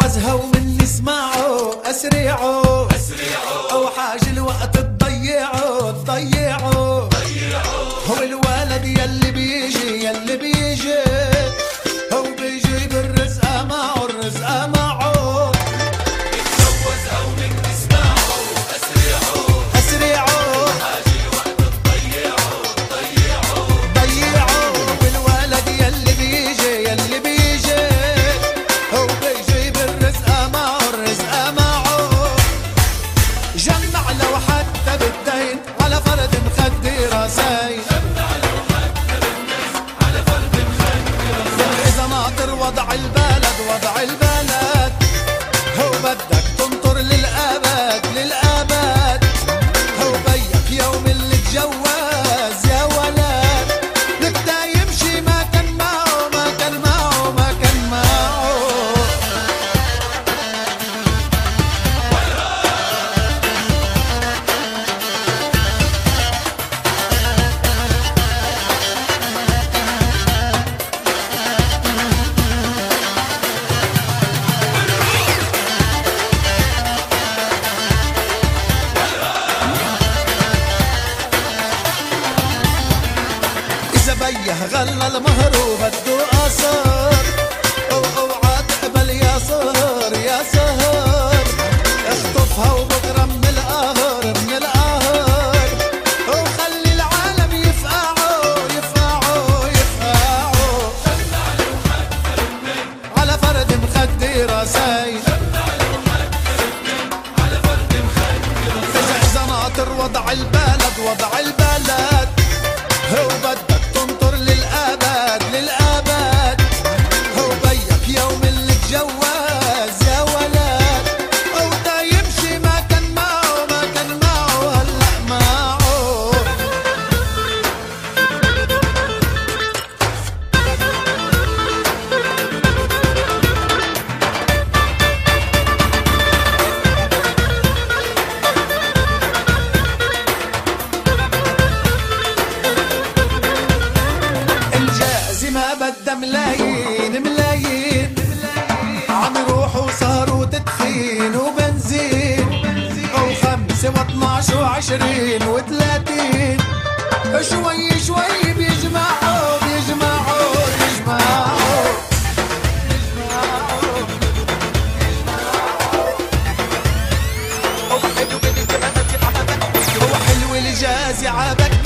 ازهى ومن اسمعوا اسرعوا او حاج الوقت تضيعوا هو الولد يلي بيجي هو بيجي بالرزق معه يتجوز او من اسمعوا اسرعوا حاج الوقت تضيعوا والولد يلي بيجي هو بيجي بالرزق معه جمع لو حتى بالدين على فرد مخدي راسين إذا ناطر وضع البلد هو بدك تنطر للأبد هو بيك يوم اللي تجوز يا ولد لك دا يمشي ما كان معه بيه غلى المهر وبده قصر اوعى تقبل يا سهر اخطفها وبكره من القهر وخلي العالم يفقعوا على فرد مخدي راسين إذا ناطر وضع البلد هو بدك تنطر للأبد هو بيك يوم اللي تجوز يا ولد أو دا يمشي ما كان معه هلأ معه ما بدها ملايين عم يروحوا صاروا تدخين وبنزين او 5 و12 و20 و30 شوي بيجمعوا هو حلو الجاز عابك